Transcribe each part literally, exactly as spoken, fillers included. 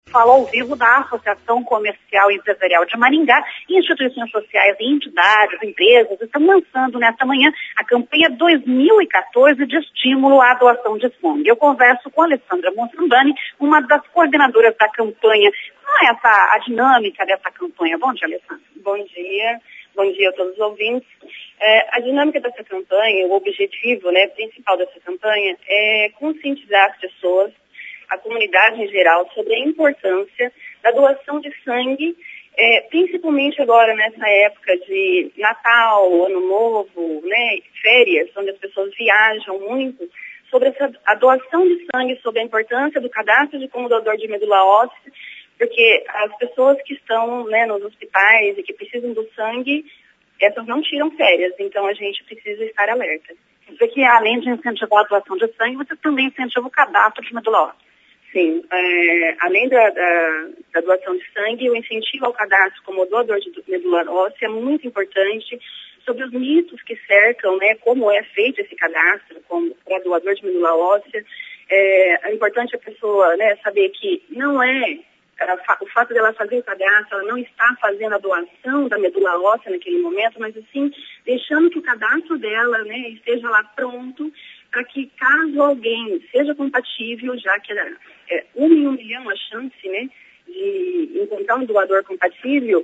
Fala ao vivo da Associação Comercial e Empresarial de Maringá. Instituições sociais e entidades, empresas estão lançando nesta manhã a campanha dois mil e quatorze de estímulo à doação de sangue. Eu converso com a Alessandra Monsambani, uma das coordenadoras da campanha. Qual é essa, a dinâmica dessa campanha? Bom dia, Alessandra. Bom dia. Bom dia a todos os ouvintes. É, a dinâmica dessa campanha, o objetivo né, principal dessa campanha é conscientizar as pessoas, a comunidade em geral, sobre a importância da doação de sangue, é, principalmente agora nessa época de Natal, Ano Novo, né, férias, onde as pessoas viajam muito, sobre essa, a doação de sangue, sobre a importância do cadastro de como doador de medula óssea, porque as pessoas que estão né, nos hospitais e que precisam do sangue, essas não tiram férias, então a gente precisa estar alerta. Quer dizer que além de incentivar a doação de sangue, você também incentiva o cadastro de medula óssea. Sim, é, além da, da, da doação de sangue, o incentivo ao cadastro como doador de medula óssea é muito importante, sobre os mitos que cercam, né, como é feito esse cadastro para doador de medula óssea. É, é importante a pessoa né, saber que não é, o fato dela fazer o cadastro, ela não está fazendo a doação da medula óssea naquele momento, mas assim, deixando que o cadastro dela né, esteja lá pronto, para que caso alguém seja compatível, já que é, é uma em um milhão a chance né, de encontrar um doador compatível,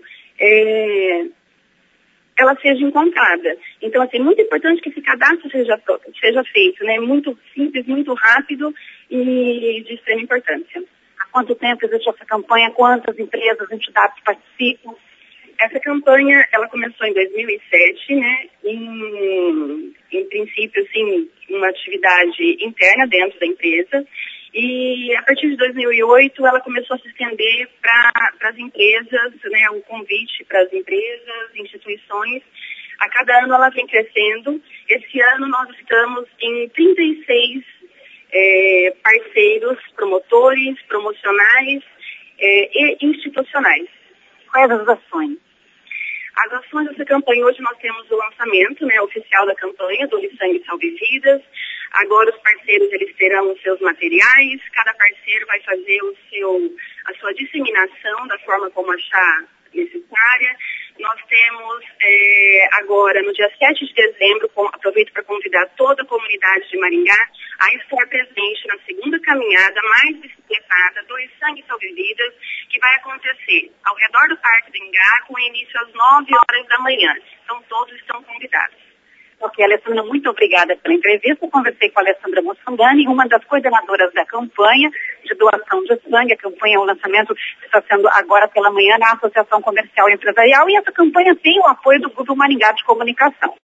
é, ela seja encontrada. Então, assim, é muito importante que esse cadastro seja, seja feito, né, muito simples, muito rápido e de extrema importância. Há quanto tempo existe essa campanha? Quantas empresas, entidades participam? Essa campanha, ela começou em dois mil e sete, né, em, em princípio, assim, uma atividade interna dentro da empresa, e a partir de dois mil e oito ela começou a se estender para as empresas, né, um convite para as empresas, instituições. A cada ano ela vem crescendo. Esse ano nós estamos em trinta e seis é, parceiros, promotores, promocionais é, e institucionais. Quais as ações? As ações dessa campanha, hoje nós temos o lançamento né, oficial da campanha, do Sangue Salve Vidas. Agora os parceiros eles terão os seus materiais, cada parceiro vai fazer o seu, a sua disseminação da forma como achar necessária. Nós temos é, agora, no dia sete de dezembro, com, aproveito para convidar toda a comunidade de Maringá a estar presente na segunda caminhada mais bicicletada do Sangue Salve Vidas, que vai acontecer ao redor do Parque do Ingá, com início às nove horas da manhã. Então, todos estão convidados. Ok, Alessandra, muito obrigada pela entrevista. Eu conversei com a Alessandra Monsambani, uma das coordenadoras da campanha de doação de sangue. A campanha, o lançamento está sendo agora pela manhã na Associação Comercial e Empresarial, e essa campanha tem o apoio do Grupo Maringá de Comunicação.